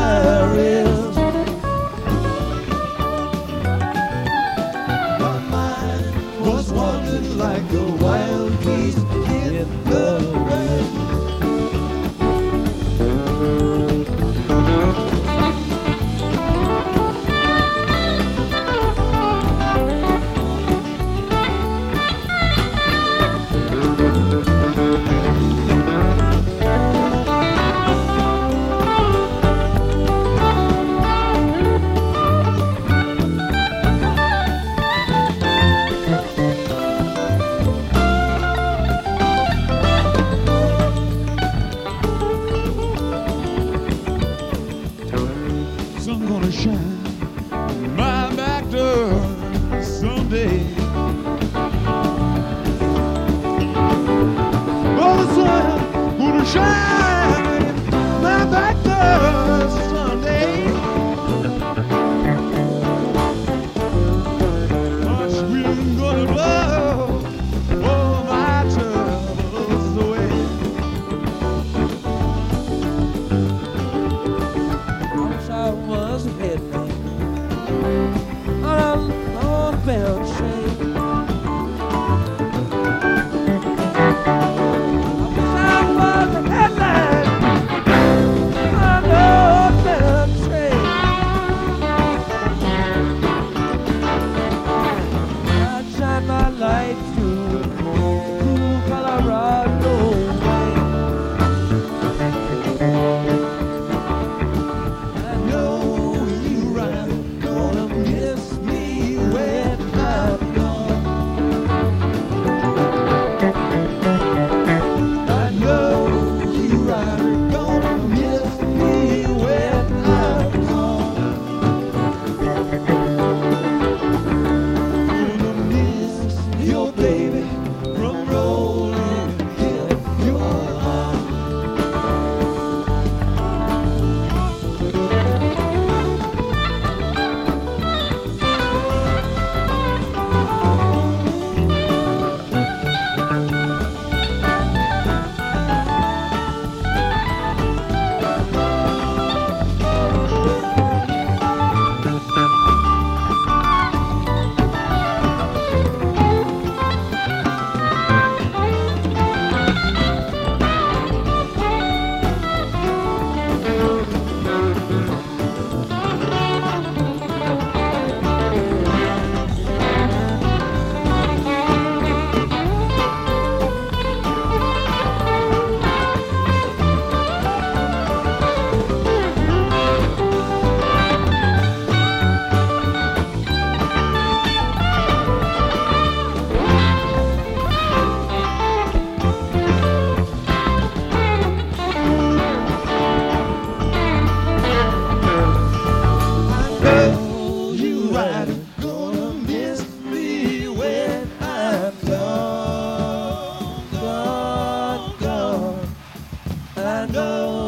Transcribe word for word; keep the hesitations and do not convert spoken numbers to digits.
there is. My mind was wandering like a wild geese in the rain. Sun gonna shine my back door someday. Oh, the sun gonna shine my back door someday. Hush, wind gonna blow all my troubles away. I was a headman on a northbound train. I was a headman on a northbound train. I shine my light through the cool Colorado rain. I know